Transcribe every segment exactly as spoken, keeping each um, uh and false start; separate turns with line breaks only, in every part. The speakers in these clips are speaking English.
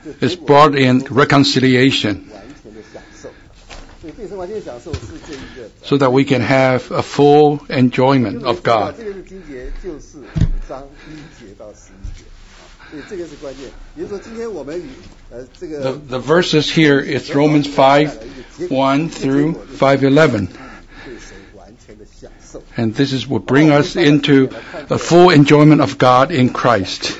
is brought in reconciliation, so that we can have a full enjoyment of God. The, the verses here is Romans five, one through five eleven. And this is what brings us into a full enjoyment of God in Christ.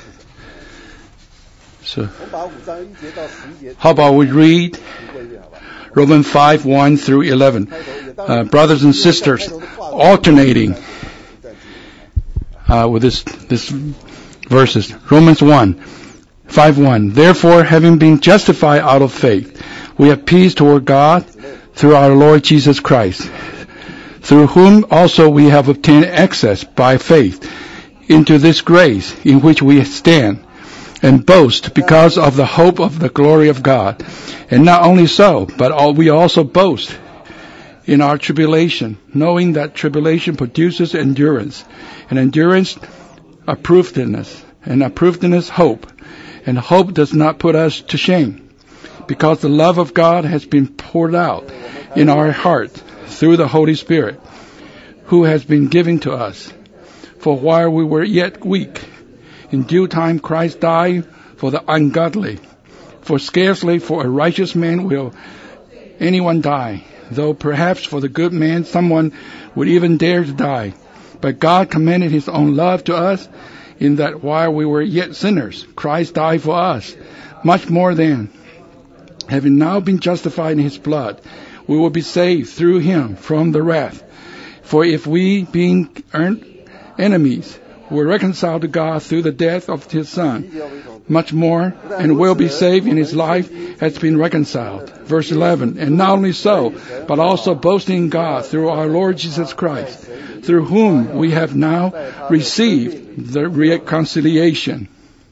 So, how about we read Romans five, one through eleven. Uh, brothers and sisters, alternating uh, with this, this verses. Romans one, five, one. Therefore, having been justified out of faith, we have peace toward God through our Lord Jesus Christ, through whom also we have obtained access by faith into this grace in which we stand, and boast because of the hope of the glory of God. And not only so, but all, we also boast in our tribulation, knowing that tribulation produces endurance, and endurance approvedness, and approvedness hope. And hope does not put us to shame, because the love of God has been poured out in our heart through the Holy Spirit, who has been given to us. For while we were yet weak, in due time Christ died for the ungodly. For scarcely for a righteous man will anyone die, though perhaps for the good man someone would even dare to die. But God commended his own love to us, in that while we were yet sinners, Christ died for us. Much more then, having now been justified in his blood, we will be saved through him from the wrath. For if we, being enemies, were reconciled to God through the death of his Son, much more, and will be saved in his life, has been reconciled. Verse eleven, and not only so, but also boasting in God through our Lord Jesus Christ, through whom we have now received the reconciliation.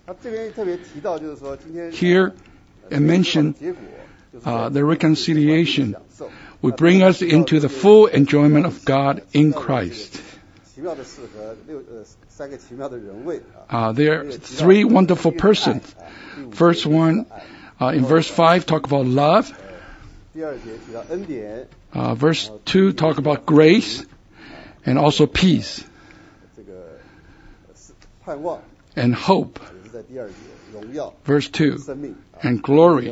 Here, I mention uh, the reconciliation will bring us into the full enjoyment of God in Christ. Uh, there are three wonderful persons. First one, uh, in verse five, talk about love. Uh, verse two, talk about grace, and also peace, and hope. Verse two, and glory,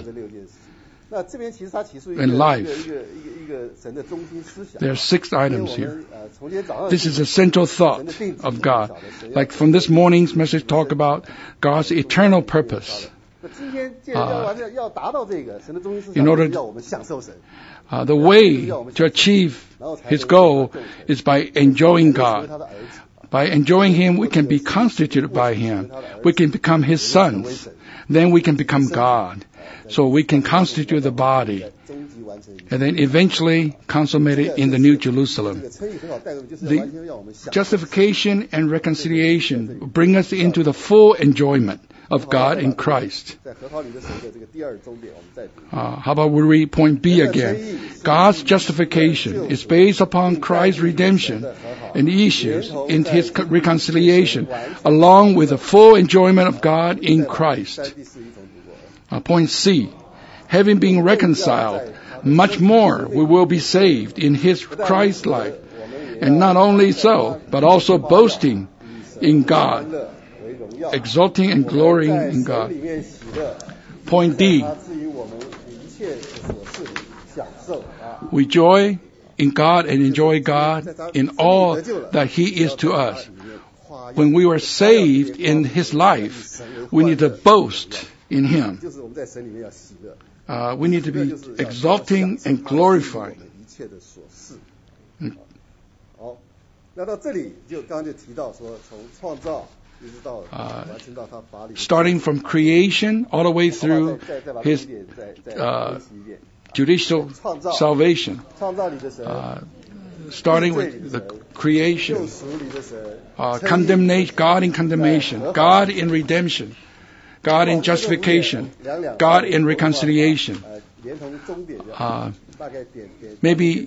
and life. There are six items here. This is a central thought of God. Like from this morning's message, talk about God's eternal purpose. Uh, in order, uh, the way to achieve his goal is by enjoying God. By enjoying him, we can be constituted by him. We can become his sons. Then we can become God. So we can constitute the body, and then eventually consummate it in the New Jerusalem. The justification and reconciliation bring us into the full enjoyment of God in Christ. Uh, how about we read point B again? God's justification is based upon Christ's redemption and issues in his reconciliation, along with the full enjoyment of God in Christ. Uh, point C, having been reconciled, much more we will be saved in his Christ life. And not only so, but also boasting in God, exulting and glorying in God. Point D, we joy in God and enjoy God in all that he is to us. When we were saved in his life, we need to boast in him. Uh, we need to be exalting and glorifying. Uh, starting from creation all the way through his uh, judicial salvation. Uh, starting with the creation, uh, condemnation, God in condemnation, God in redemption, God in justification, God in reconciliation. Uh, maybe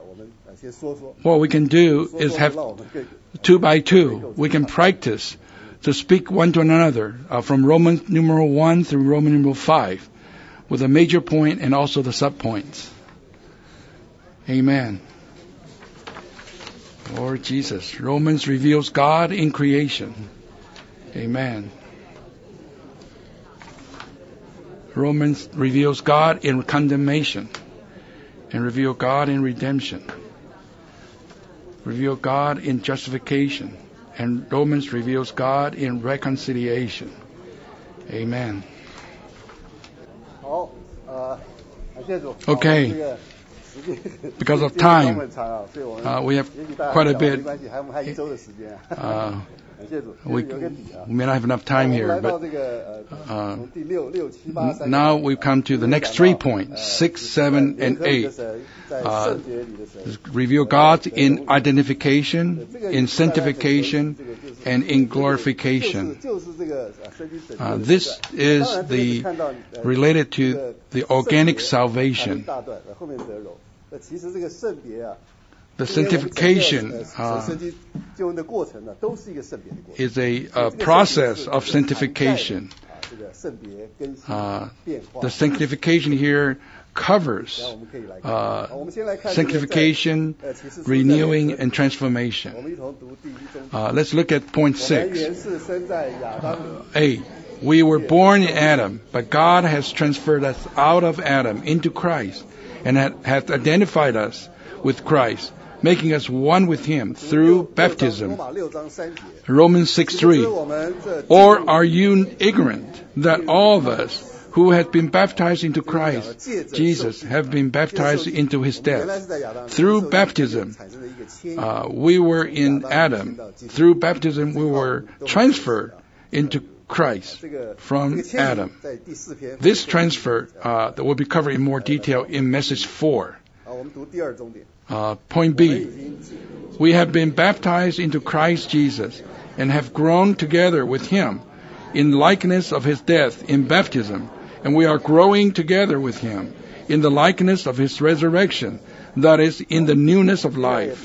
what we can do is have two by two. We can practice to speak one to another uh, from Romans numeral one through Roman numeral five, with a major point and also the subpoints. Amen. Lord Jesus. Romans reveals God in creation. Amen. Romans reveals God in condemnation and reveal God in redemption. Reveal God in justification. And Romans reveals God in reconciliation. Amen. Okay. Because of time, uh, we have quite a bit. Uh, we, we may not have enough time here, but uh, now we come to the next three points, six, seven, and eight. Uh, reveal God in identification, in sanctification, and in glorification. Uh, this is the related to the organic salvation. The sanctification uh, is a, a process of sanctification. Uh, the sanctification here covers uh, sanctification, renewing, and transformation. Uh, let's look at point six. Uh, A. We were born in Adam, but God has transferred us out of Adam into Christ and hath identified us with Christ, making us one with Him through baptism. Romans six three. Or are you ignorant that all of us who have been baptized into Christ Jesus have been baptized into His death? Through baptism, uh, we were in Adam. Through baptism, we were transferred into Christ from Adam. This transfer uh, that will be covered in more detail in message four. Uh, point B. We have been baptized into Christ Jesus and have grown together with Him in likeness of His death in baptism, and we are growing together with Him in the likeness of His resurrection, that is, in the newness of life.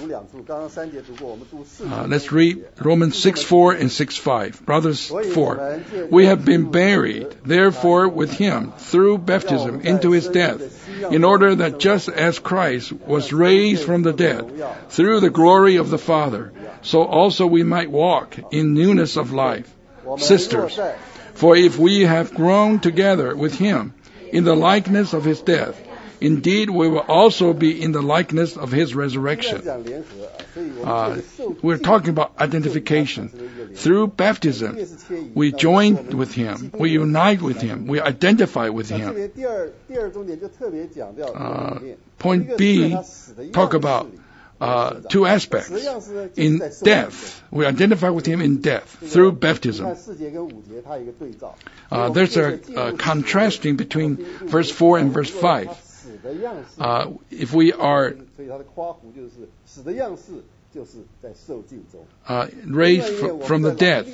Uh, let's read Romans six four and six five. Brothers, four. We have been buried, therefore, with Him through baptism into His death, in order that just as Christ was raised from the dead through the glory of the Father, so also we might walk in newness of life. Sisters, for if we have grown together with Him in the likeness of His death, indeed, we will also be in the likeness of His resurrection. Uh, we're talking about identification. Through baptism, we join with Him, we unite with Him, we identify with Him. Uh, point B, talk about uh, two aspects. In death, we identify with Him in death through baptism. Uh, there's a, a contrasting between verse four and verse five. Uh, if we are uh, raised fr- from the dead,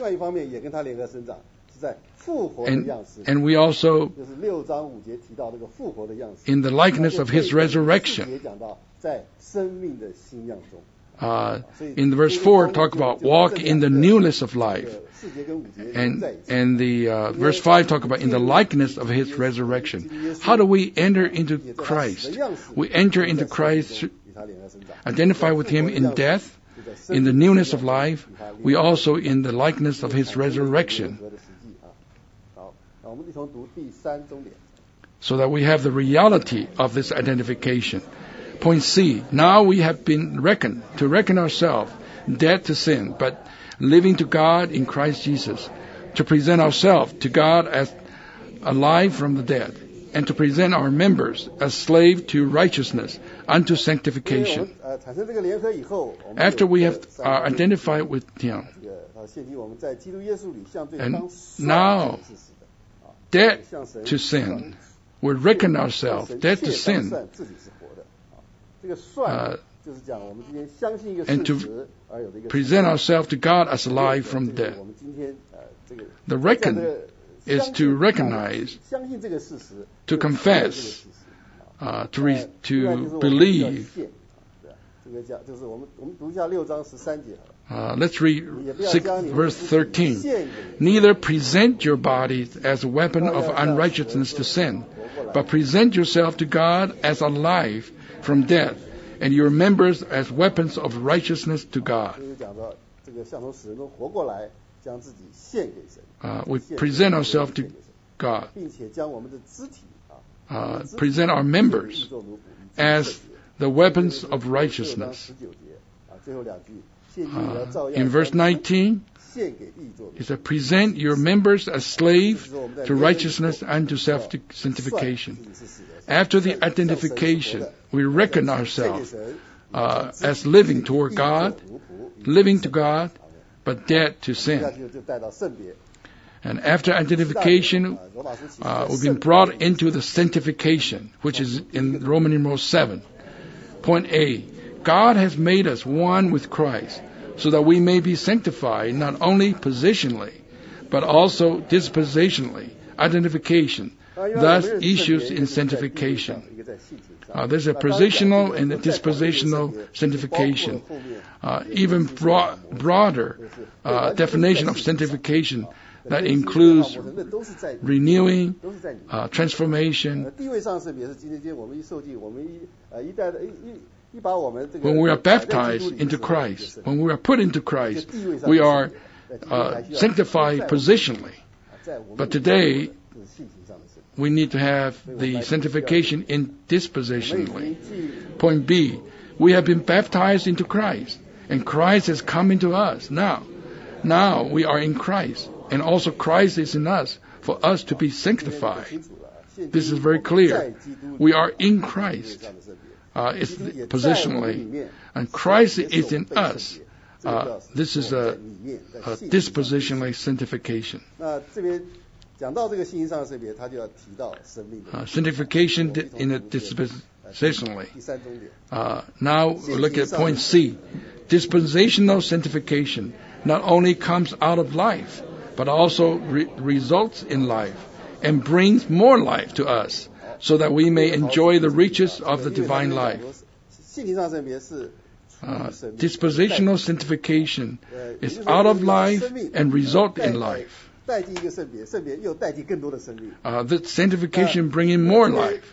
and, and we also in the likeness of His resurrection. Uh, in verse four, talk about walk in the newness of life. And and the uh, verse five talk about in the likeness of His resurrection. How do we enter into Christ? We enter into Christ, identify with Him in death, in the newness of life. We also in the likeness of His resurrection. So that we have the reality of this identification. Point C. Now we have been reckoned, to reckon ourselves dead to sin, but living to God in Christ Jesus, to present ourselves to God as alive from the dead, and to present our members as slaves to righteousness unto sanctification. After we have uh, identified with Him, and now dead to sin, we reckon ourselves dead to sin, uh, and to present ourselves to God as alive from death. The reckon is to recognize, to confess, uh, to re- to believe. Uh, let's read six, verse thirteen. Neither present your bodies as a weapon of unrighteousness to sin, but present yourself to God as alive from death, and your members as weapons of righteousness to God. Uh, we present ourselves to God. Uh, present our members as the weapons of righteousness. Uh, in verse nineteen, it says, present your members as slaves to righteousness and to self-sanctification. After the identification, we reckon ourselves uh, as living toward God, living to God, but dead to sin. And after identification, uh, we've been brought into the sanctification, which is in Roman numeral seven. Point A, God has made us one with Christ, so that we may be sanctified not only positionally, but also dispositionally, identification, thus issues in sanctification. Uh, there's a positional and a dispositional sanctification. Uh, even broad, broader uh, definition of sanctification that includes renewing, uh, transformation. When we are baptized into Christ, when we are put into Christ, we are uh, sanctified positionally. But today, we need to have the sanctification in dispositionally. Point B, we have been baptized into Christ, and Christ has come into us. Now, now we are in Christ, and also Christ is in us for us to be sanctified. This is very clear. We are in Christ. Uh, it's positionally, and Christ is in us. Uh, this is a, a dispositionally sanctification. Uh, sanctification in a dispositionally. Uh, now we look at point C. Dispensational sanctification not only comes out of life, but also re- results in life and brings more life to us, so that we may enjoy the riches of the divine life. Uh, dispositional sanctification is out of life and result in life. Uh, the sanctification bringing more life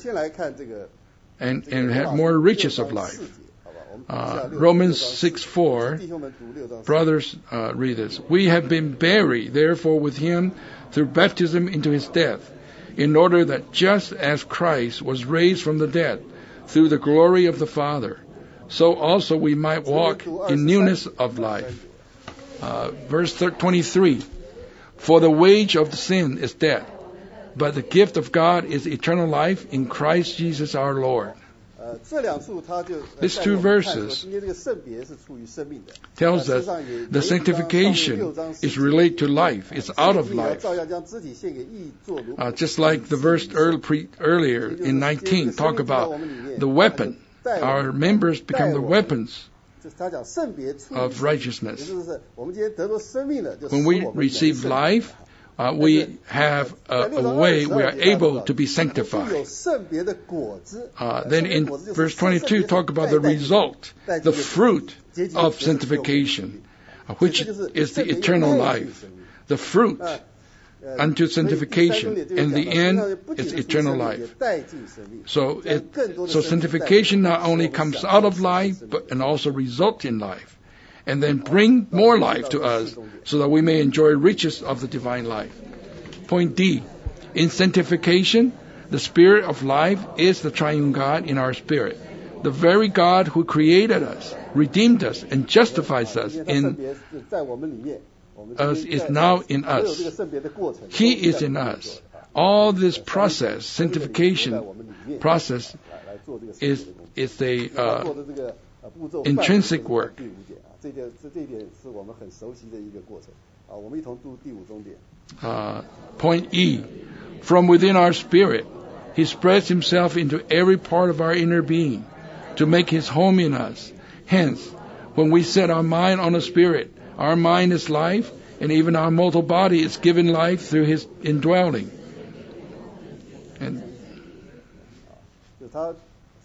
and, and have more riches of life. Uh, Romans six four, brothers, uh, read this. We have been buried, therefore, with him through baptism into his death, in order that just as Christ was raised from the dead through the glory of the Father, so also we might walk in newness of life. Uh, verse twenty-three, for the wage of the sin is death, but the gift of God is eternal life in Christ Jesus our Lord. These two verses tells us the sanctification is related to life. It's out of life. Uh, just like the verse early, pre, earlier in nineteen talk about the weapon. Our members become the weapons of righteousness. When we receive life, Uh, we have a, a way we are able to be sanctified. Uh, then in verse twenty-two, talk about the result, the fruit of sanctification, uh, which is the eternal life. The fruit unto sanctification, and the end is eternal life. So, it, so sanctification not only comes out of life, but and also results in life, and then bring more life to us, so that we may enjoy riches of the divine life. Point D, in sanctification, the Spirit of life is the triune God in our spirit. The very God who created us, redeemed us, and justifies us in us is now in us. He is in us. All this process, sanctification process, is is a uh, intrinsic work. Uh, point E, from within our spirit, He spreads Himself into every part of our inner being to make His home in us. Hence, when we set our mind on the Spirit, our mind is life, and even our mortal body is given life through His indwelling. And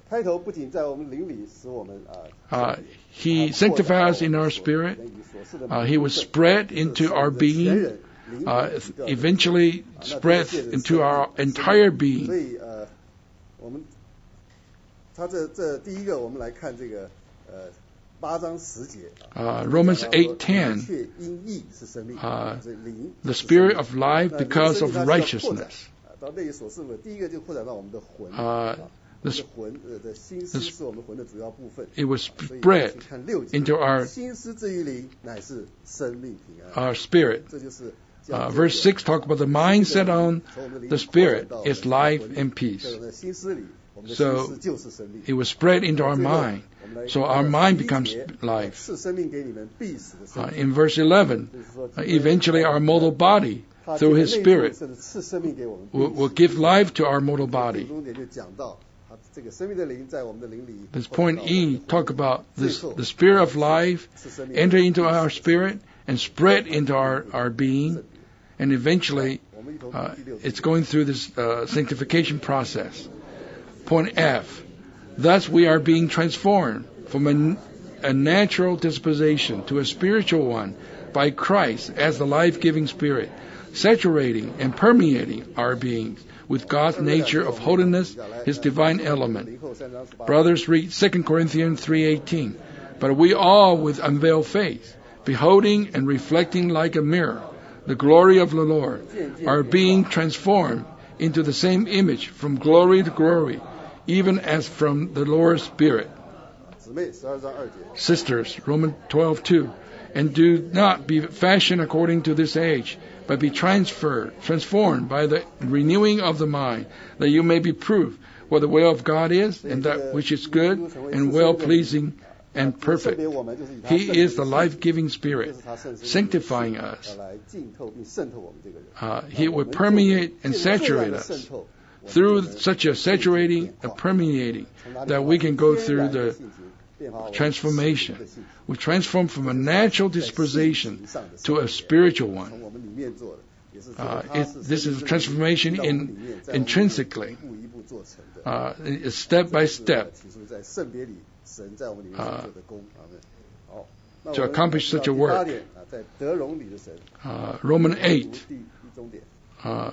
开头不仅在我们灵里使我们啊，
Uh, he sanctifies us in our spirit. Uh, he was spread into our being, uh, eventually spread into our entire
所
being.
以呃，我们他这这第一个，我们来看这个呃八章十节
Uh, Romans eight ten,
却因义是生命，
uh,
这灵
the spirit of life because of righteousness.
到那个所示的，第一个就扩展到我们的魂，
Uh,
我
the
们的魂呃的心思是我们魂的主要部分。
It was
所以
spread
去看六节
into our
心思至于灵，乃是生命平安。
our spirit.
这就是
Uh, verse six talk about the mind set on the spirit is life and peace.
在我们的心思里，我们的
So
心思就是生命。
it was spread into our mind. So our mind becomes life.
赐生命给你们，必死的生
Uh,
命。
in verse eleven, uh, eventually our mortal body, through His Spirit,
甚至赐生命给我们，
will, will give life to our mortal body.
重点就讲到，啊，这个生命的灵在我们的灵里。
This point E talk about this, the spirit of life
赐生命
enter into our spirit and spread into our, our being, and eventually
我们一同
uh,
读第六节
it's going through this uh, sanctification process. Point F, thus we are being transformed from a, a natural disposition to a spiritual one by Christ as the life-giving Spirit, saturating and permeating our beings with God's nature of holiness, His divine element. Brothers, read Second Corinthians three eighteen. But we all with unveiled face, beholding and reflecting like a mirror the glory of the Lord, are being transformed into the same image from glory to glory, even as from the Lord's Spirit.
姊妹十二章二节，
Sisters, Romans twelve two, and do not be fashioned according to this age, but be transferred, transformed by the renewing of the mind, that you may be proved what the will of God is, and that which is good and well-pleasing and perfect. He is the life-giving Spirit, sanctifying us.
要来浸透并渗透我们这个人。
Uh, he will permeate and saturate us through such a saturating and permeating that we can go through the transformation. We transform from a natural disposition to a spiritual one.
从我们里面做的，也是
Uh,
他
it,
是
this is
生命
transformation
在我们
in
里面在我们里面
intrinsically,
一步一步做成的。
uh, it's step by
这是
step
起初在圣别里，神在我们里面所做的功。阿门。好，那
to
我们
accomplish such a
到第八
work.
点啊，在得荣里的神，
Uh, Romans
读
eight,
第一终点。
uh,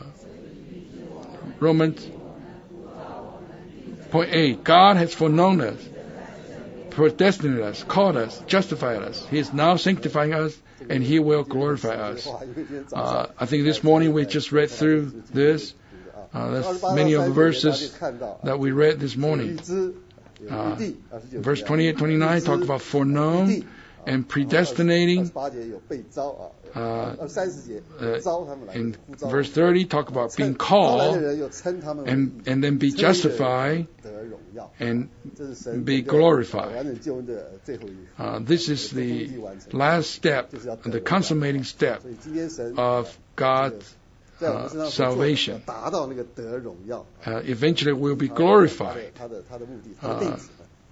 Romans point eight, God has foreknown us, predestined us, called us, justified us. He is now sanctifying us, and He will glorify us.
哇，因为今天早
Uh,
上
I think this morning we just read through this. Uh, that's many of the verses that we read this
有
morning.
预知，有
Uh,
预定，二十九
Verse
节
twenty-eight, twenty-nine talk about foreknown and predestinating.
二十八节有被招啊，
Uh,
二三十节
uh,
招他们来，
In
呼召
verse thirty talk about being
招来的
called
人又称他们为
and,
义
and then be
称义的人
justified
得荣耀，
and
这是神
be
拯救
glorified.
完整救恩的最后一
Uh, this is the last step, the consummating step
所以今天神
of God's
在我们身
uh,
上所做的
salvation.
达到那个得荣耀，
Uh, eventually will be
他的
glorified.
他的他的目的，他的定旨。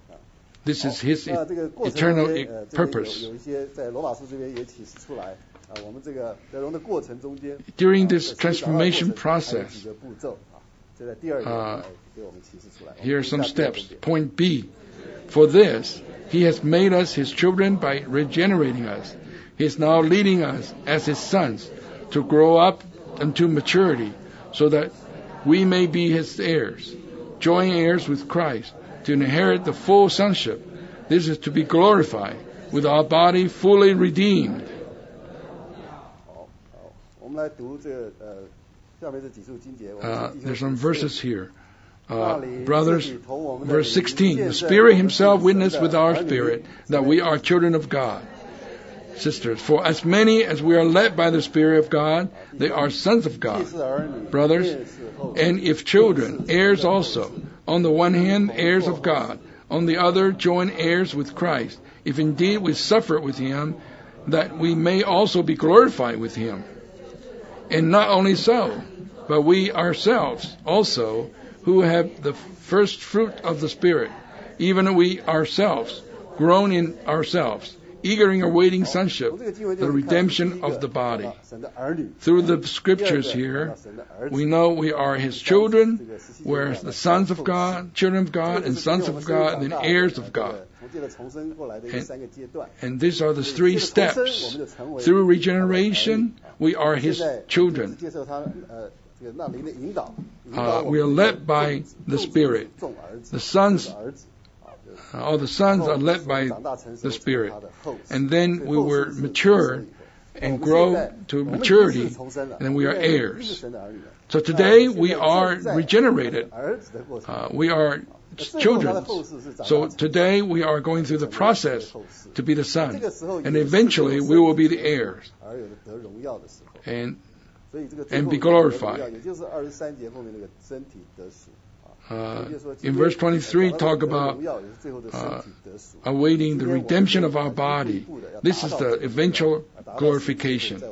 This is His
那这个过程
eternal
中间，呃，这边
purpose.
有有一些在罗马书这边也启示出来啊，我们这个得荣的过程中间
During
啊
this
在神找到的过程
transformation
还有
process,
几个步骤啊，这在第二点
呃
来给我们启示出来。
here are some
我们看第二
steps.
点
Point B. For this, He has made us His children by regenerating us. He is now leading us as His sons to grow up unto maturity, so that we may be His heirs, joint heirs with Christ, to inherit the full sonship. This is to be glorified, with our body fully redeemed.
好，好，我们来读这个呃下面这几处经节。我们
Uh,
弟兄
there's some
姊妹
verses here.
那
Uh,
里
brothers,
自己同我们的
verse
灵
sixteen,
见
the
证
Spirit
我们
Himself
是
witness
神
with
的
our
儿女
spirit that we are children of God. Sisters, for as many as we are led by the Spirit of God, they are sons of
既
God.
是儿女，
Brothers,
便是后嗣
And if children, heirs also, on the one hand, heirs of God, on the other, joint heirs with Christ, if indeed we suffer with Him, that we may also be glorified with Him. And not only so, but we ourselves also, who have the first fruit of the Spirit, even we ourselves, grown in ourselves, eagerly awaiting sonship, the redemption of the body. Through the scriptures here, we know we are His children, we're the sons of God, children of God, and sons of God, and heirs of God. And, and these are the three steps. Through regeneration, we are His children. Uh, we are led by the Spirit. The sons, uh, all the sons are led by the Spirit. And then we were mature and grow to maturity, and then we are heirs. So today we are regenerated. Uh, we are children. So today we are going through the process to be the son. And eventually we will be the heirs. And and be glorified. Uh, in verse twenty-three, talk about uh, awaiting the redemption of our body. This is the eventual glorification.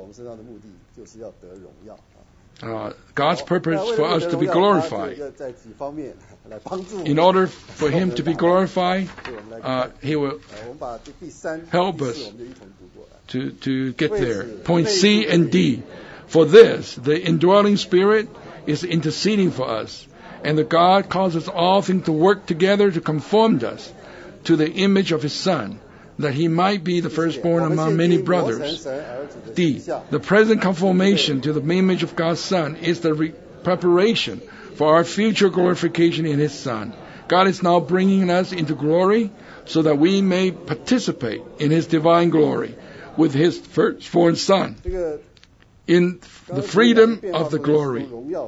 Uh, God's purpose for us to be glorified. In order for Him to be glorified, uh, He will help us to, to get there. Point C and D. For this, the indwelling Spirit is interceding for us, and the God causes all things to work together to conform us to the image of His Son, that He might be the firstborn among many brothers. D. The present conformation to the image of God's Son is the re- preparation for our future glorification in His Son. God is now bringing us into glory so that we may participate in His divine glory with His firstborn Son, in the freedom of the glory.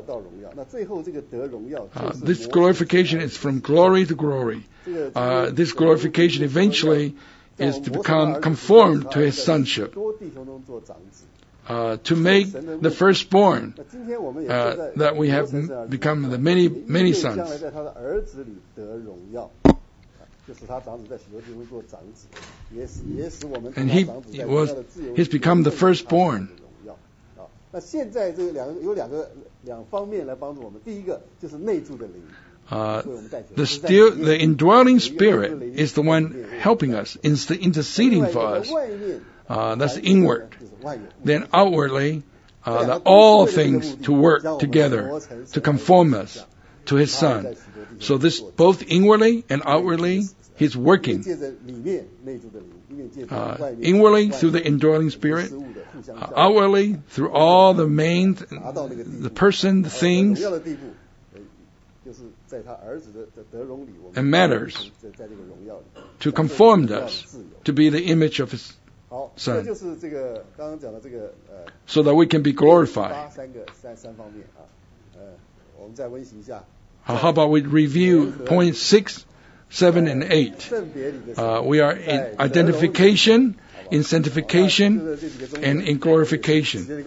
Uh, this glorification is from glory to glory. Uh, this glorification eventually is to become conformed to His sonship, uh, to make the firstborn, uh, that we have m- become the many, many sons. And he, he was, he's become the firstborn.
那现在这个两个有两个两方面来帮助我们。第一个就是内住的灵。
Uh, the still, the indwelling Spirit is the one helping us, inst- interceding for us. Uh, that's inward. Then outwardly, uh, the, all things to work together to conform us to His Son. So this, both inwardly and outwardly, He's working. Uh, inwardly through the indwelling Spirit, uh, outwardly through all the main, the person, the things, and matters, to conform us to be the image of His Son, so that we can be glorified. Uh, how about we review point six, seven, and eight? Uh, we are in identification, in sanctification, and in glorification.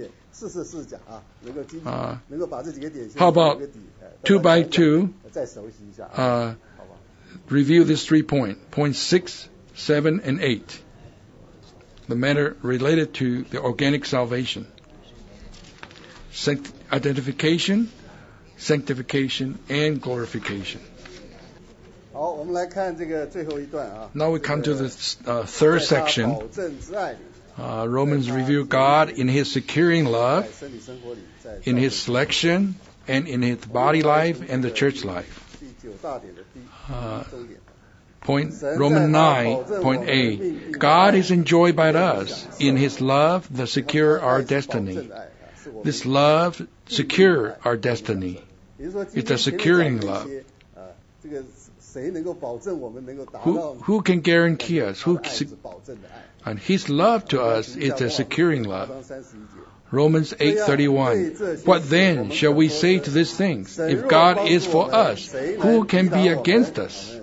Uh, how about two by two? Uh, review this three point, point six, seven, and eight. The matter related to the organic salvation. Sanct- identification, sanctification, and glorification. Now we come to the uh, third section. Uh, Romans review God in His securing love, in His selection, and in His body life and the church life. Uh, point Romans nine, point A. God is enjoyed by us in His love that secure our destiny. This love secure our destiny. It's a securing love. Who, who can guarantee us? Who, and His love to us is a securing love. Romans eight thirty-one. What then shall we say to these things? If God is for us, who can be against us?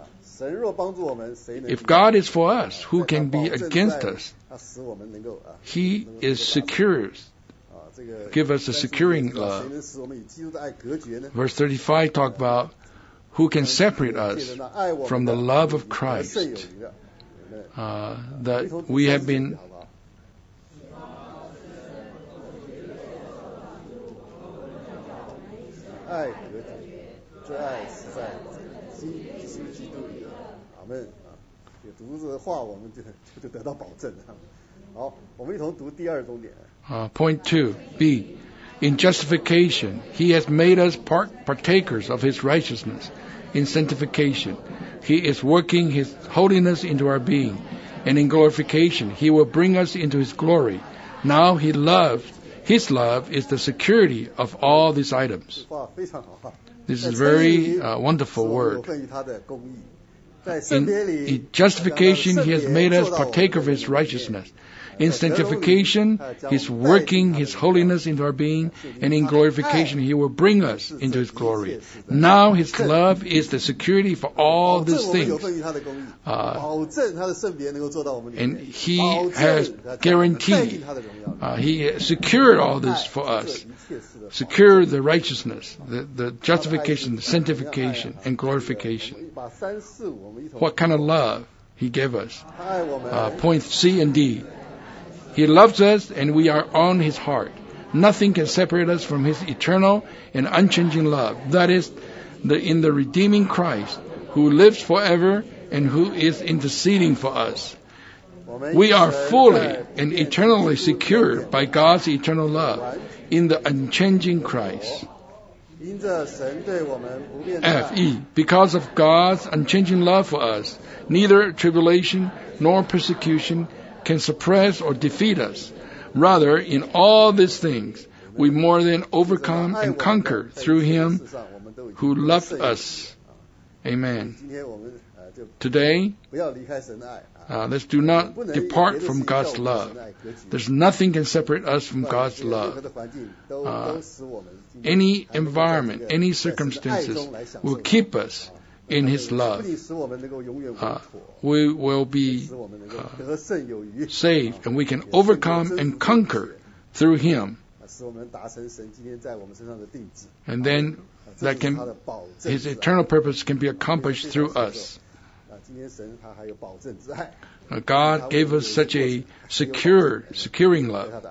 If God is for us, who can be against us? He is secure. Give us a securing love. Verse thirty-five talk about who can separate us from the love of Christ. Uh, that we have been
读这个话，我们就就得到保证。好，我们一同读第二重点。
Uh, point two, B. In justification, He has made us part- partakers of His righteousness. In sanctification, He is working His holiness into our being. And in glorification, He will bring us into His glory. Now He loves, His love is the security of all these items. This is a very uh, wonderful word. In, in justification, He has made us partaker of His righteousness. In sanctification, He's working His holiness into our being, and in glorification, He will bring us into His glory. Now His love is the security for all these things. Uh, and He has guaranteed, uh, He secured all this for us. Secure the righteousness, the, the justification, the sanctification, and glorification. What kind of love He gave us? Uh, points C and D. He loves us and we are on His heart. Nothing can separate us from His eternal and unchanging love. That is, the, in the redeeming Christ, who lives forever and who is interceding for us. We are fully and eternally secured by God's eternal love in the unchanging Christ. F. E. Because of God's unchanging love for us, neither tribulation nor persecution can suppress or defeat us. Rather, in all these things, we more than overcome and conquer through Him who loved us. Amen. Today, uh, let's do not depart from God's love. There's nothing can separate us from God's love. Uh, any environment, any circumstances will keep us in His love. Uh, we will be uh, saved, and we can overcome and conquer through Him. And then that can, His eternal purpose can be accomplished through us. Uh, God gave us such a secure, securing love.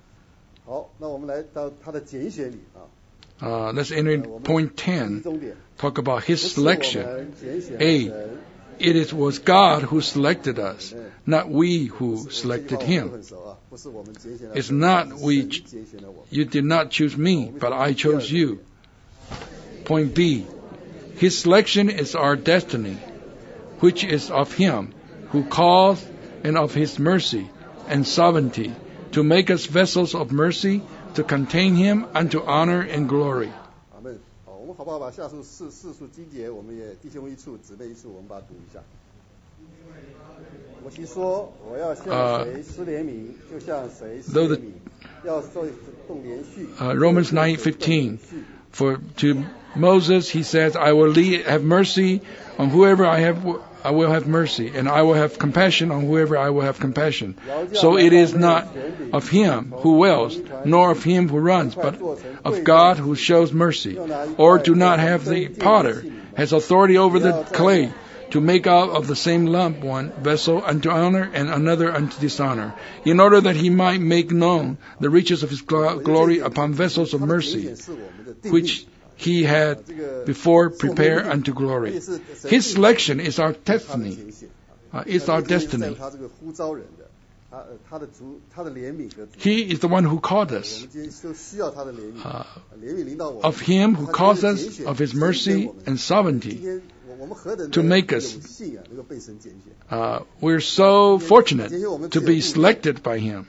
Uh, let's enter in point ten. Talk about His selection. A. It is, was God who selected us, not we who selected Him. It's not we, you did not choose me, but I chose you. Point B. His selection is our destiny, which is of Him who calls, and of His mercy and sovereignty, to make us vessels of mercy, to contain Him unto honor and glory.
Amen. 好，我们好不好把下述四四处经节，我们也弟兄一处，姊妹一处，我们把它读一下。摩西说：“我要向谁施怜悯，就向谁施怜悯，要受动连续。”
Romans nine fifteen. For to Moses he says, "I will lead, have mercy on whoever I have. I will have mercy, and I will have compassion on whoever I will have compassion." So it is not of him who wills, nor of him who runs, but of God who shows mercy. Or do not have the potter has authority over the clay, to make out of the same lump one vessel unto honor and another unto dishonor, in order that he might make known the riches of his glory upon vessels of mercy, which He had before prepared unto glory. His selection is our destiny. Uh, it's our destiny. He is the one who called us. Uh, of Him who calls us, of His mercy and sovereignty, to make us. Uh, we're so fortunate to be selected by Him.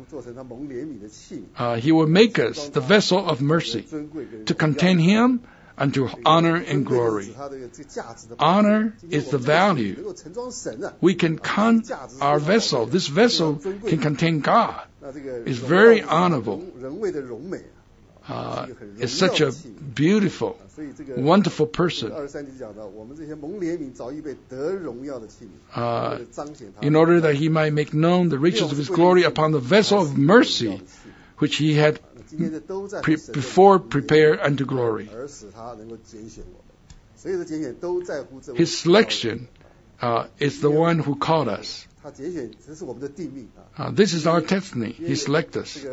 Uh, he will make us the vessel of mercy, to contain Him unto honor and glory. Honor is the value. We can count our vessel. This vessel can contain God. It's very honorable. Uh, is such a beautiful, wonderful person. Uh, in order that He might make known the riches of His glory upon the vessel of mercy, which He had pre- before prepared unto glory. His selection uh, is the one who called us. Uh, this is our destiny. He selected us.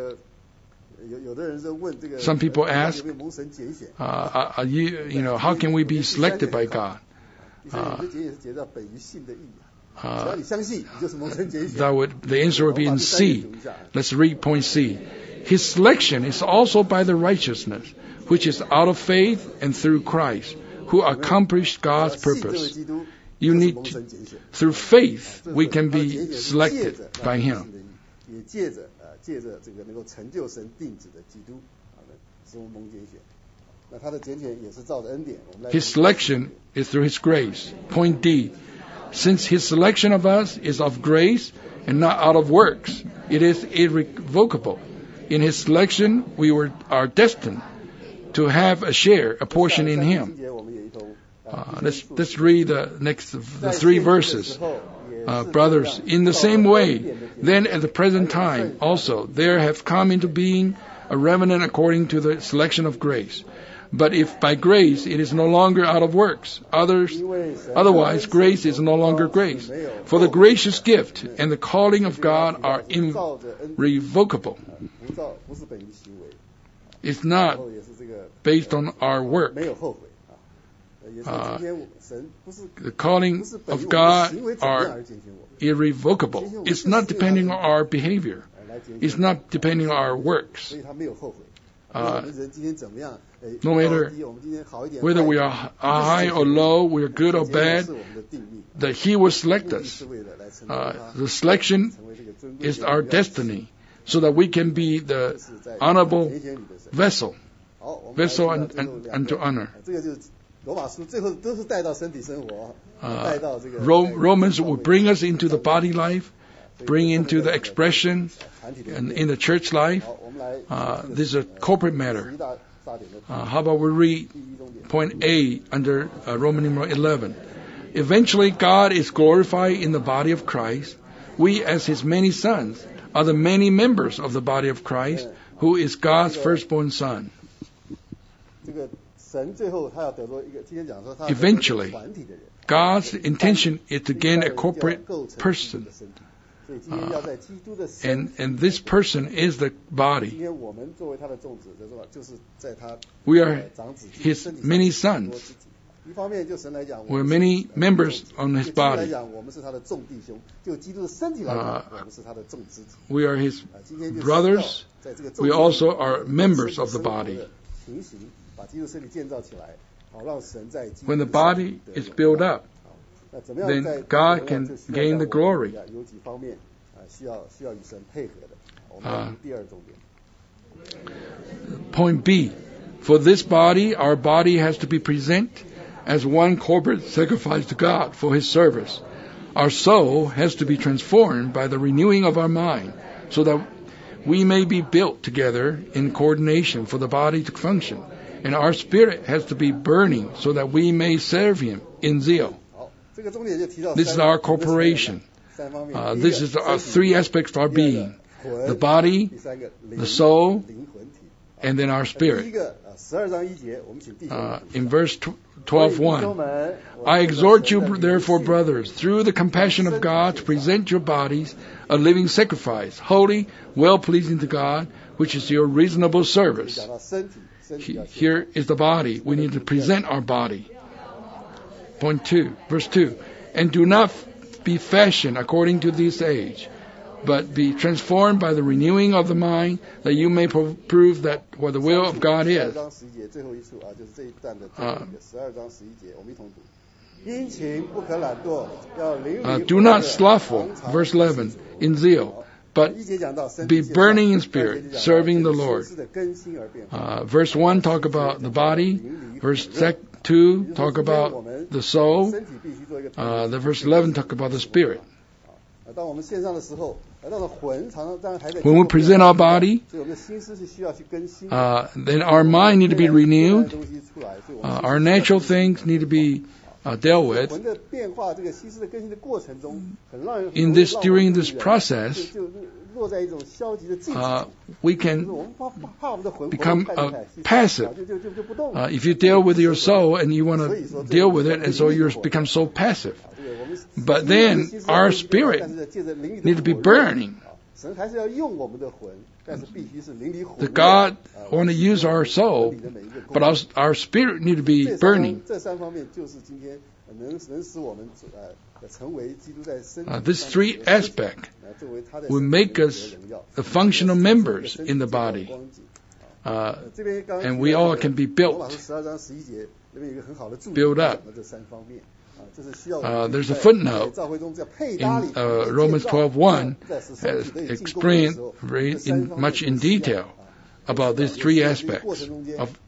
Some people ask, uh, are you, you know, how can we be selected by God? Uh,
只要你相信，你就是蒙神拣选。
That would, the answer would be in C. Let's read point C. His selection is also by the righteousness, which is out of faith and through Christ, who accomplished God's purpose. You need to, through faith, we can be selected by Him.
也借着呃借着这个能够成就神定旨的基督，啊，使我们蒙拣选。那他的拣选也是照着恩典。我们来
His selection is through His grace. Point D. Since His selection of us is of grace and not out of works, it is irrevocable. In His selection, we were are destined to have a share, a portion in Him. Uh, let's let's read the next the three verses. Uh, brothers, in the same way, then at the present time also there have come into being a remnant according to the selection of grace. But if by grace it is no longer out of works, others, otherwise grace is no longer grace. For the gracious gift and the calling of God are irrevocable. It's not based on our work. Uh, the calling of God are irrevocable. It's not depending on our behavior. It's not depending on our works. Uh, no matter whether we are high or low, we are good or bad, that He will select us. Uh, the selection is our destiny, so that we can be the honorable vessel, vessel unto, unto honor. Uh, Romans will bring us into the body life, bring into the expression, and in the church life. Uh, this is a corporate matter. Uh, how about we read point A under uh, Roman numeral eleven? Eventually, God is glorified in the body of Christ. We, as His many sons, are the many members of the body of Christ, who is God's firstborn Son. Eventually, God's intention is to gain a corporate person. Uh, and, and this person is the body. We are His many sons. We're many members on His body. Uh, we are His brothers. We also are members of the body. When the body is built up, then God can gain the glory. Uh, point B. For this body, our body has to be present as one corporate sacrifice to God for His service. Our soul has to be transformed by the renewing of our mind, so that we may be built together in coordination for the body to function. And our spirit has to be burning so that we may serve Him in zeal. This is our corporation. Uh, this is our three aspects of our being: the body, the soul, and then our spirit. Uh, in verse twelve one, I exhort you, therefore, brothers, through the compassion of God, to present your bodies a living sacrifice, holy, well-pleasing to God, which is your reasonable service. Here is the body. We need to present our body. Point two, verse two. And do not be fashioned according to this age, but be transformed by the renewing of the mind, that you may pro- prove that what the will of God is. Uh, uh, do not slothful, verse eleven, in zeal, but be burning in spirit, serving the Lord. Uh, verse one talk about the body. Verse two talk about the soul. Uh, the verse eleven talk about the spirit. When we present our body, uh, then our mind need to be renewed. Uh, our natural things need to be uh, dealt with. In this, during this process, uh, we can become uh, passive. Uh, if you deal with your soul and you want to deal with it, and so you become so passive. But then our spirit need to be burning. The God want to use our soul, but our, our spirit need to be burning. Uh, these three aspects will make us the functional members in the body. Uh, and we all can be built, built up. Uh, there's a footnote in uh, Romans twelve one has explained very in, much in detail about these three aspects. Of,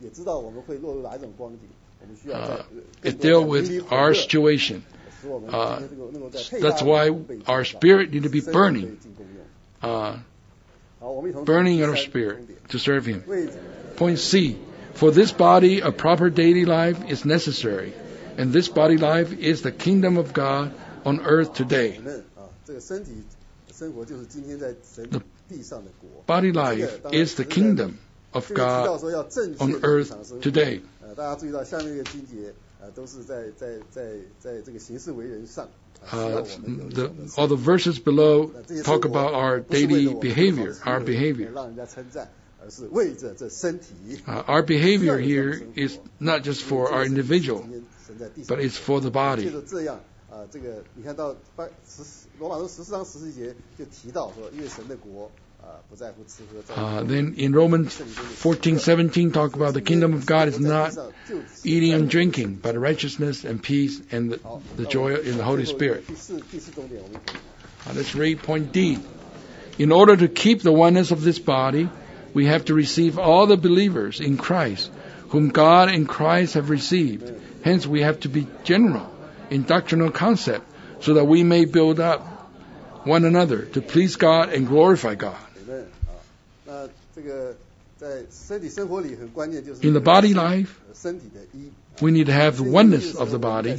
uh, it deals with our situation. Uh, that's why our spirit need to be burning, uh, burning in our spirit to serve Him. Point C. For this body, a proper daily life is necessary. And this body life is the kingdom of God on earth today. The body life is the kingdom of God on earth today. Uh, the, all the verses below talk about our daily behavior, our behavior. Uh, our behavior here is not just for our individual, but it's for the body. Uh, then in Romans fourteen seventeen talk about the kingdom of God is not eating and drinking, but righteousness and peace and the, the joy in the Holy Spirit. Uh, let's read point D. In order to keep the oneness of this body, we have to receive all the believers in Christ, whom God and Christ have received. Hence, we have to be general in doctrinal concept, so that we may build up one another to please God and glorify God. In the body life, we need to have the oneness of the body.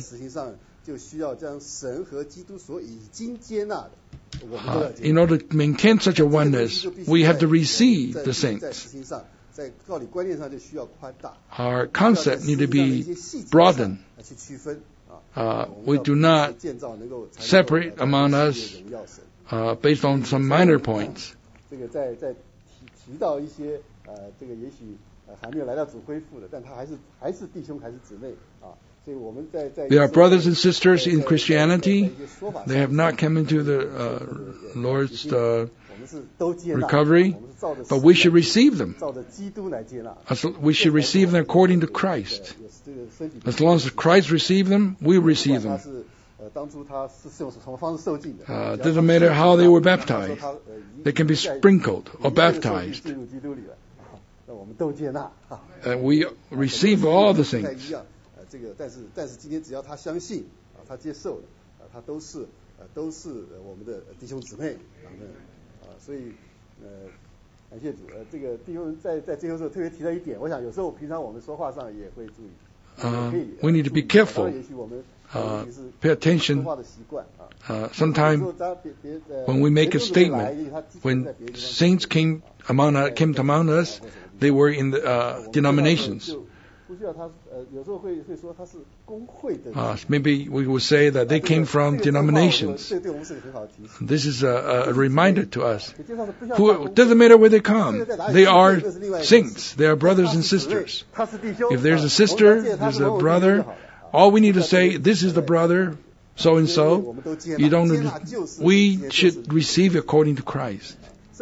Uh, in order to maintain such a oneness, we have to receive the saints. Our concept need to be broadened. Uh, we do not separate among us uh, based on some minor points. There are brothers and sisters in Christianity. They have not come into the uh, Lord's uh, recovery, but we should receive them. We should receive them according to Christ. As long as Christ receives them, we receive them. Uh, doesn't matter how they were baptized. They can be sprinkled or baptized. And we receive all the saints. Uh, we need to be careful. Uh, pay attention. Uh, Sometimes when we make a statement, when saints came among us, came among us, they were in the uh, denominations. Uh, maybe we would say that they came from denominations. This is a, a reminder to us. Who, doesn't matter where they come. They are saints. They are brothers and sisters. If there's a sister, there's a brother, all we need to say, this is the brother, so and so. You don't need to, we should receive according to Christ.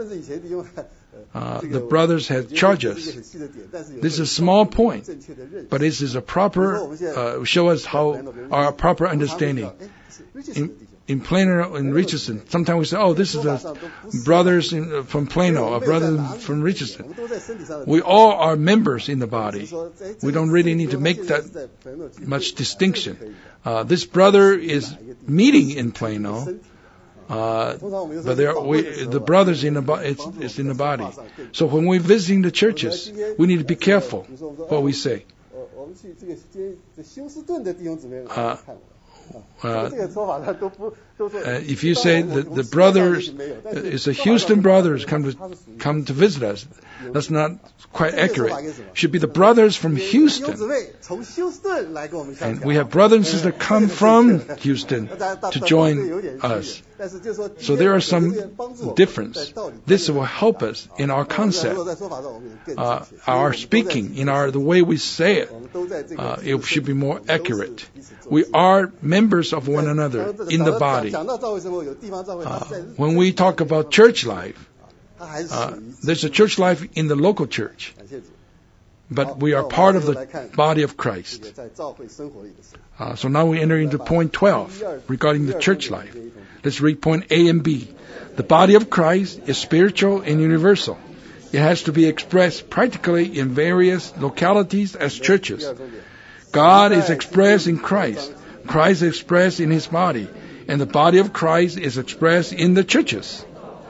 Uh, the brothers have charged us. This is a small point, but this is a proper, uh, show us how our proper understanding. In, in Plano, in Richardson, sometimes we say, oh, this is the brothers in, from Plano, a brother from Richardson. We all are members in the body. We don't really need to make that much distinction. Uh, this brother is meeting in Plano. Uh, but there are, we, the brothers in the bo- it's, it's in the body. So when we're visiting the churches, we need to be careful what we say. Uh, uh, Uh, if you say that the brothers, uh, it's the Houston brothers come to come to visit us, that's not quite accurate. It should be the brothers from Houston. And we have brothers and sisters come from Houston to join us. So there are some difference. This will help us in our concept, uh, our speaking, in our the way we say it. Uh, it should be more accurate. We are members of one another in the body. Uh, when we talk about church life, uh, there's a church life in the local church, but we are part of the body of Christ. Uh, so now we enter into point twelve regarding the church life. Let's read point A and B. The body of Christ is spiritual and universal. It has to be expressed practically in various localities as churches. God is expressed in Christ. Christ is expressed in His body. And the body of Christ is expressed in the churches.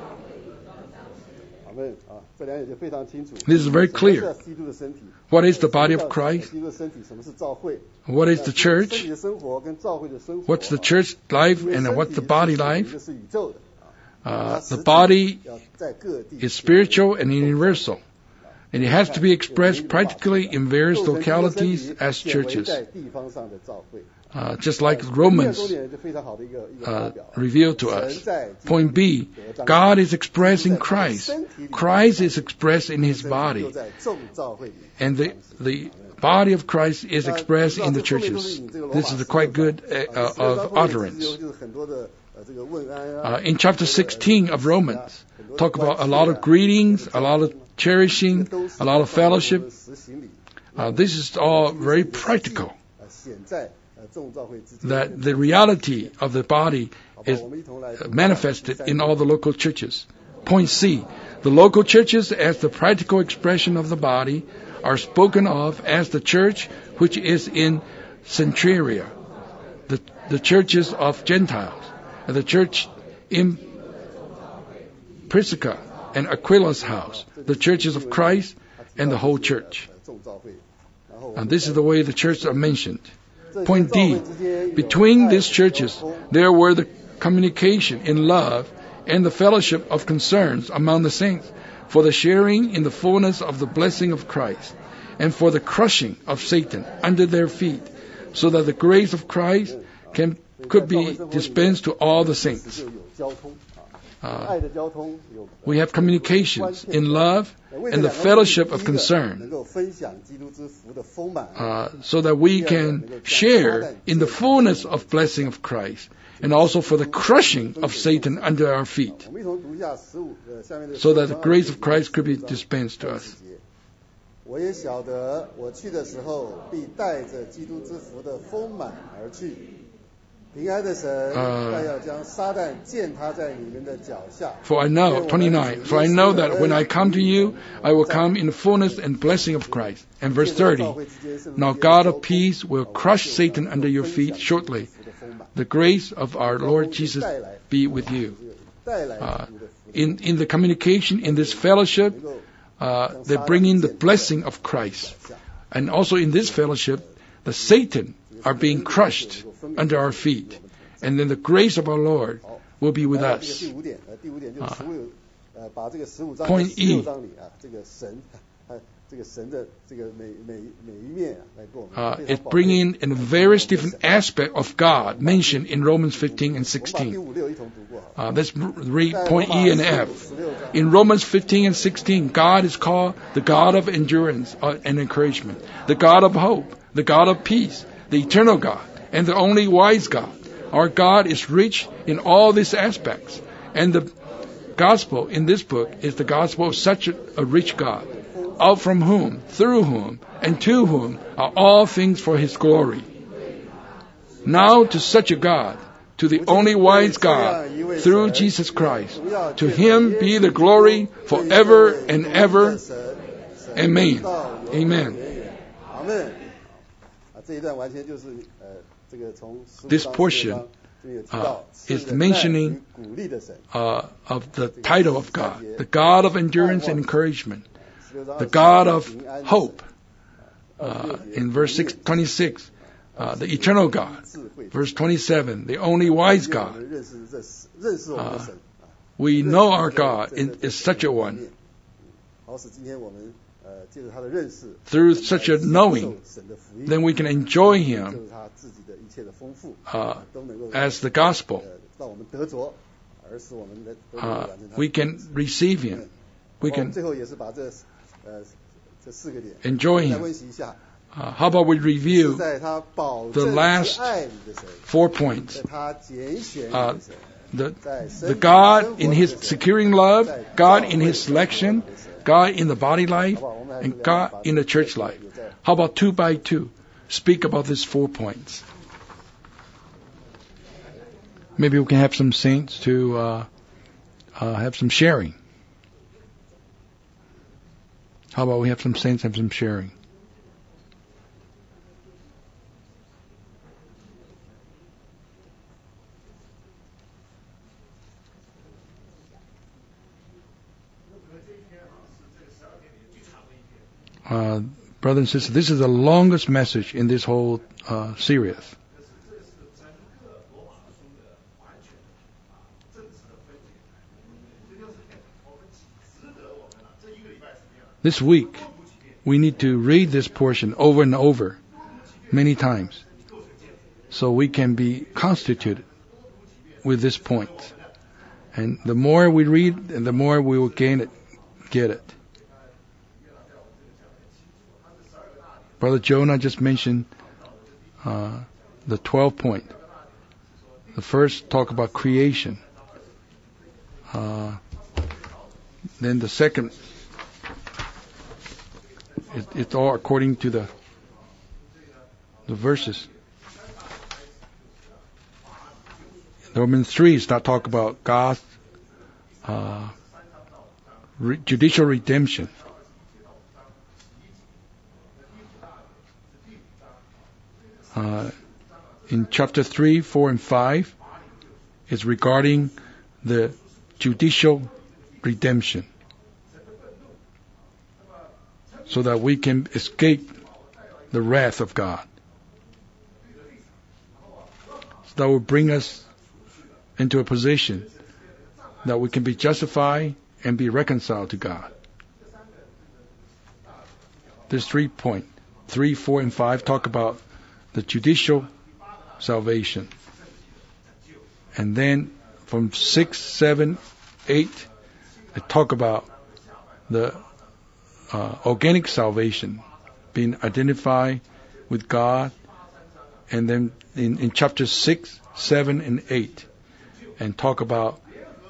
This is very clear. What is the body of Christ? What is the church? What's the church life and what's the body life? Uh, the body is spiritual and universal. And it has to be expressed practically in various localities as churches. Uh, just like Romans uh, revealed to us. Point B, God is expressed in Christ. Christ is expressed in His body. And the, the body of Christ is expressed in the churches. This is a quite good uh, of utterance. Uh, in chapter sixteen of Romans, talk about a lot of greetings, a lot of cherishing, a lot of fellowship. Uh, this is all very practical. That the reality of the body is manifested in all the local churches. Point C, the local churches as the practical expression of the body are spoken of as the church which is in Centuria, the, the churches of Gentiles, and the church in Prisca and Aquila's house, the churches of Christ and the whole church. And this is the way the churches are mentioned. Point D, between these churches there were the communication in love and the fellowship of concerns among the saints for the sharing in the fullness of the blessing of Christ and for the crushing of Satan under their feet, so that the grace of Christ can could be dispensed to all the saints. Uh, we have communications in love and the fellowship of concern, uh, so that we can share in the fullness of blessing of Christ, and also for the crushing of Satan under our feet, so that the grace of Christ could be dispensed to us. Uh, for I know, twenty-nine, for I know that when I come to you, I will come in the fullness and blessing of Christ. And verse thirty, now God of peace will crush Satan under your feet shortly. The grace of our Lord Jesus be with you. Uh, in, in the communication, in this fellowship, uh, they bring in the blessing of Christ. And also in this fellowship, the Satan are being crushed under our feet. And then the grace of our Lord will be with us. Uh, point E. Uh, it brings in a various different aspect of God mentioned in Romans fifteen and sixteen. Uh, let's read point E and F. In Romans fifteen and sixteen, God is called the God of endurance and encouragement, the God of hope, the God of peace, the eternal God, and the only wise God. Our God is rich in all these aspects. And the gospel in this book is the gospel of such a, a rich God, out from whom, through whom, and to whom are all things for His glory. Now to such a God, to the only wise God, through Jesus Christ, to Him be the glory forever and ever. Amen. Amen. This portion uh, is mentioning uh, of the title of God, the God of endurance and encouragement, the God of hope. Uh, in verse six, twenty-six, uh, the eternal God. Verse twenty-seven, the only wise God. Uh, we know our God in, is such a one. Through such a knowing, then we can enjoy Him uh, as the gospel. Uh, we can receive Him. We can enjoy Him. Uh, how about we review the last four points? Uh, the, the God in His securing love, God in His selection, God in the body life, and God in the church life. How about two by two? Speak about these four points. Maybe we can have some saints to uh, uh, have some sharing. How about we have some saints have some sharing? Uh, brothers and sisters, this is the longest message in this whole uh, series. This week, we need to read this portion over and over, many times, so we can be constituted with this point. And the more we read, and the more we will gain it, get it. Brother Jonah just mentioned uh, the twelve point. The first talk about creation. Uh, then the second, it, it's all according to the the verses. Romans three is not talk about God's uh, re- judicial redemption. Uh, in chapter three, four, and five, is regarding the judicial redemption, so that we can escape the wrath of God. So that will bring us into a position that we can be justified and be reconciled to God. There's three points. Three, four, and five talk about the judicial salvation. And then from six, seven, eight, I talk about the uh, organic salvation, being identified with God. And then in, in chapter six, seven, and eight, and talk about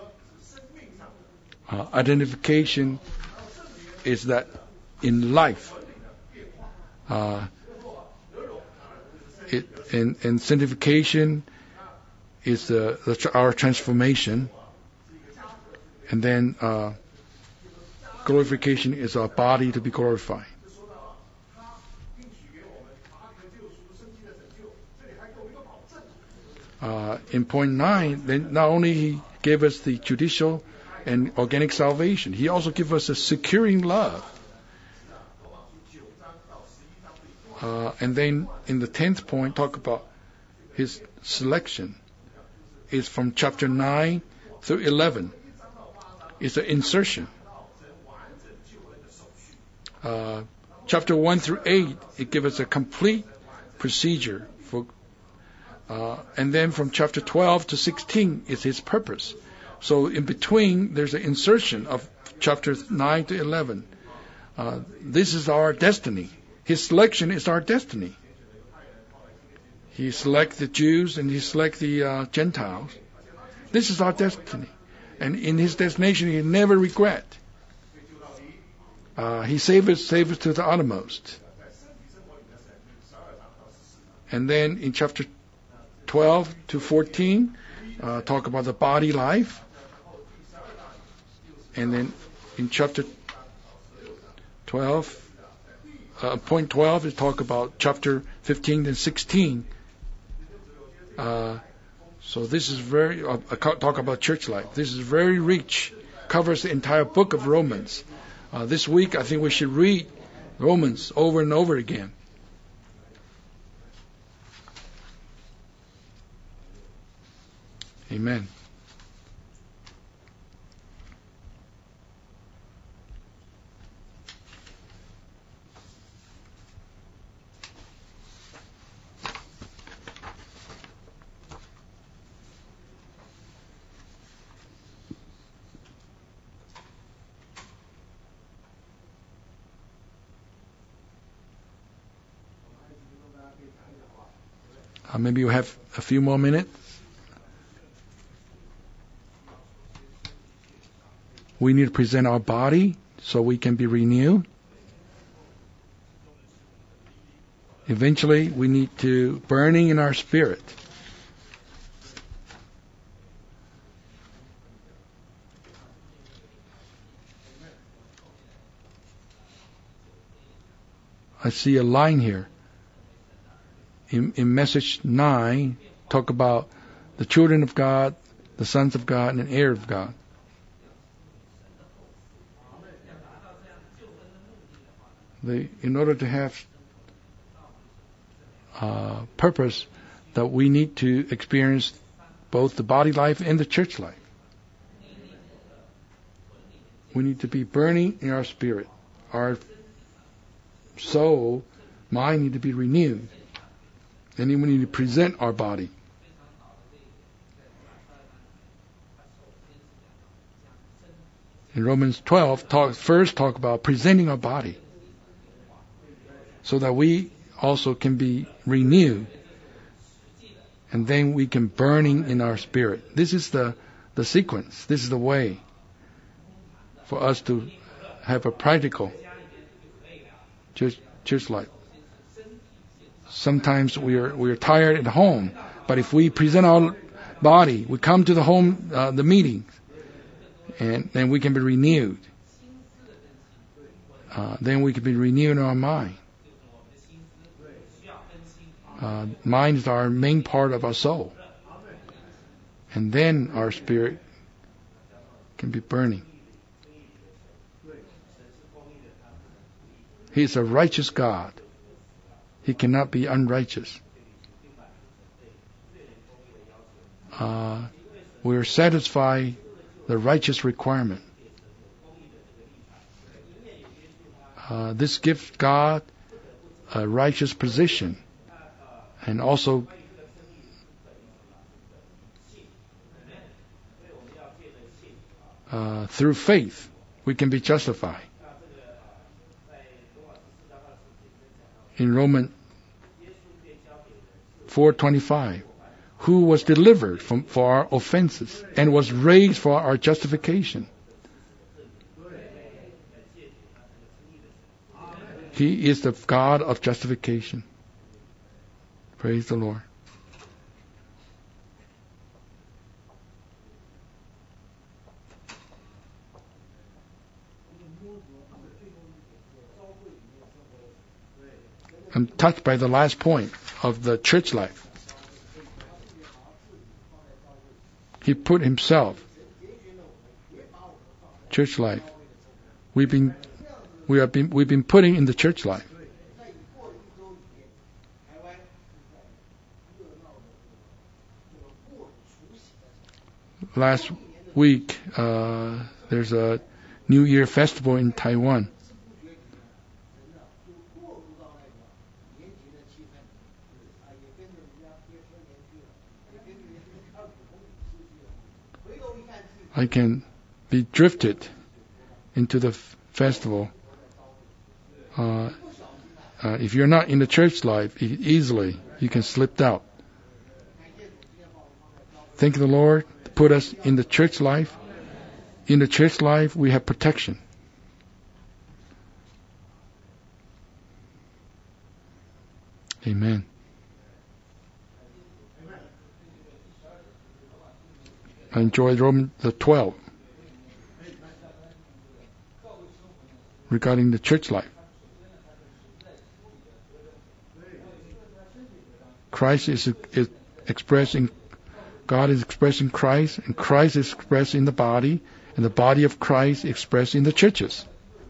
uh, identification is that in life, uh, It, and, and sanctification is the, the, our transformation, and then uh, glorification is our body to be glorified. Uh, in point nine, then not only He gave us the judicial and organic salvation, He also gave us a securing love. Uh, and then in the tenth point, talk about His selection. It's from chapter nine through eleven. It's an insertion. Uh, chapter one through eight, it gives us a complete procedure for. Uh, and then from chapter twelve to sixteen is His purpose. So in between, there's an insertion of chapters nine to eleven. Uh, this is our destiny. His selection is our destiny. He selects the Jews and He selects the uh, Gentiles. This is our destiny. And in His destination, He never regret. Uh, he saved us, saved us to the uttermost. And then in chapter twelve to fourteen, uh, talk about the body life. And then in chapter twelve, Uh, point twelve is talk about chapter fifteen and sixteen. Uh, so this is very, uh, talk about church life. This is very rich, covers the entire book of Romans. Uh, this week I think we should read Romans over and over again. Amen. Uh, maybe you have a few more minutes. We need to present our body so we can be renewed. Eventually, we need to burning in our spirit. I see a line here. In, in message nine, talk about the children of God, the sons of God, and heir of God. The, in order to have uh, purpose, that we need to experience both the body life and the church life. We need to be burning in our spirit. Our soul, mind need to be renewed. And then we need to present our body. In Romans twelve, talk, first talk about presenting our body so that we also can be renewed. And then we can burning in our spirit. This is the, the sequence. This is the way for us to have a practical church, church life. Sometimes we are we are tired at home, but if we present our body, we come to the home uh, the meetings, and then we can be renewed. Uh, then we can be renewed in our mind. Uh, mind is our main part of our soul, and then our spirit can be burning. He is a righteous God. He cannot be unrighteous. Uh, we are satisfied the righteous requirement. Uh, this gives God a righteous position, and also uh, through faith we can be justified. In Romans four twenty-five, who was delivered from for our offenses and was raised for our justification. He is the God of justification. Praise the Lord. I'm touched by the last point of the church life. He put himself, church life. We've been, we have been, we've been putting in the church life. Last week, uh, there's a New Year festival in Taiwan. I can be drifted into the f- festival. Uh, uh, if you're not in the church life, e- easily you can slip out. Thank the Lord to put us in the church life. In the church life, we have protection. Amen. I enjoyed Romans the twelve regarding the church life. Christ is, is expressing, God is expressing Christ, and Christ is expressed in the body, and the body of Christ is expressed in the churches.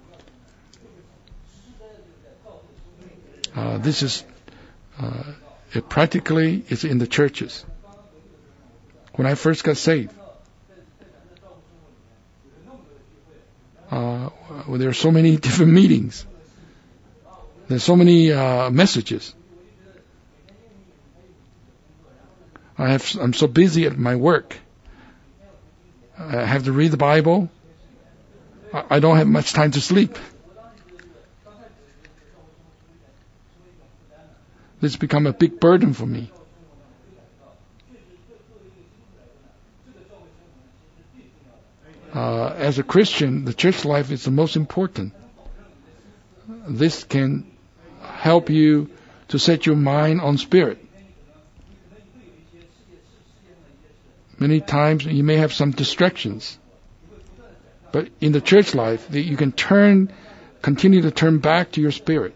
Uh, this is uh, it practically is in the churches. when I first got saved. Uh, there are so many different meetings. There's so many uh, messages. I have, I'm so busy at my work. I have to read the Bible. I don't have much time to sleep. This has become a big burden for me. Uh, as a Christian, the church life is the most important. This can help you to set your mind on spirit. Many times you may have some distractions, but in the church life, you can turn, continue to turn back to your spirit.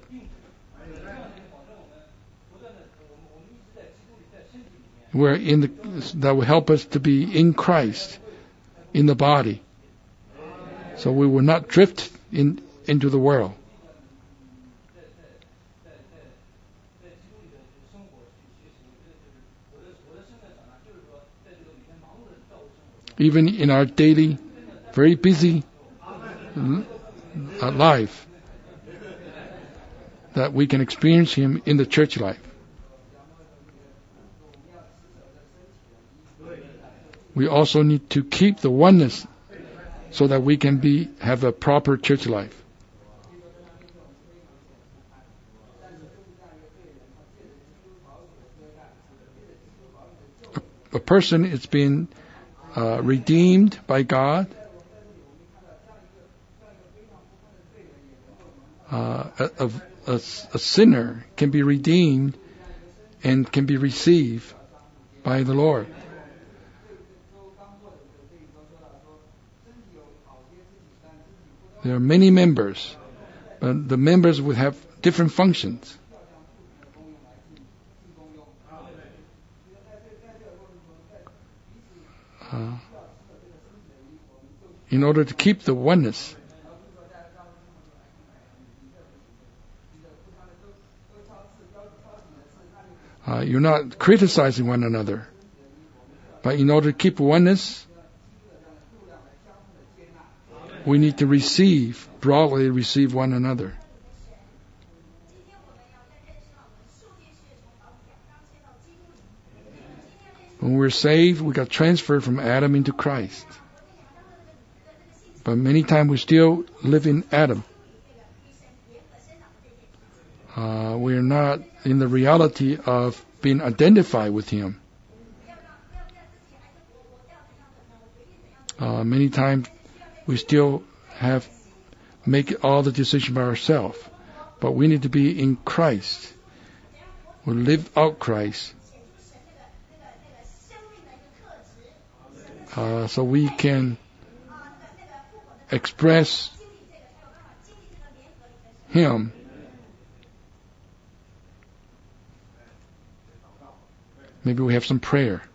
Where in the, that will help us to be in Christ, in the body, so we will not drift in, into the world. Even in our daily, very busy life, that we can experience Him in the church life. We also need to keep the oneness so that we can be have a proper church life. A, a person is being uh, redeemed by God. Uh, a, a, a, a sinner can be redeemed and can be received by the Lord. There are many members, but the members will have different functions. Uh, in order to keep the oneness, uh, you're not criticizing one another, but in order to keep oneness, we need to receive, broadly receive one another. When we're saved, we got transferred from Adam into Christ. But many times we still live in Adam. Uh, we're not in the reality of being identified with Him. Uh, many times we still have make all the decisions by ourselves, but we need to be in Christ. We live out Christ, uh, so we can express Him. Maybe we have some prayer.